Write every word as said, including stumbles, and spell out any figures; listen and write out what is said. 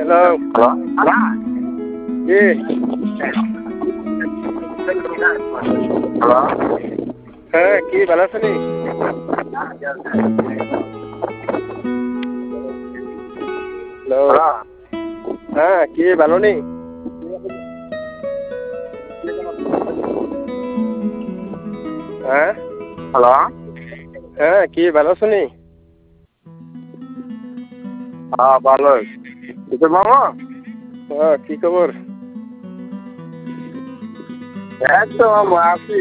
hello hello কি hello হ্যাঁ কি ভালো আছেনি হ্যালো হ্যালো হ্যাঁ কি ভালো নি হ্যাঁ হ্যালো হ্যাঁ কি ভালো আছেনি হ্যাঁ ভালোই কিশোর মামা হ্যাঁ কি খবর এই তো আছি